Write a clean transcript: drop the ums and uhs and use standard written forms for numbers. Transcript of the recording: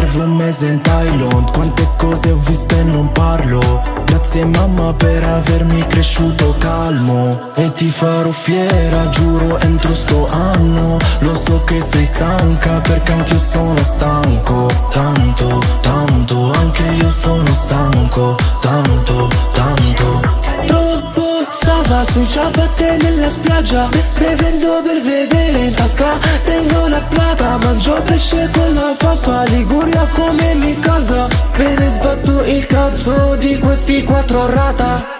serve un mese in Thailand. Quante cose ho visto e non parlo. Grazie mamma per avermi cresciuto calmo. E ti farò fiera, giuro, entro sto anno. Lo so che sei stanca perché anch'io sono stanco. Tanto, tanto, anche io sono stanco. Tanto, tanto. Troppo stava sui ciabatte nella spiaggia, bevendo per vedere in tasca. Tengo la plata, mangio pesce con la faffa. Liguria come mi casa, me ne sbatto il cazzo di questi 4 rata.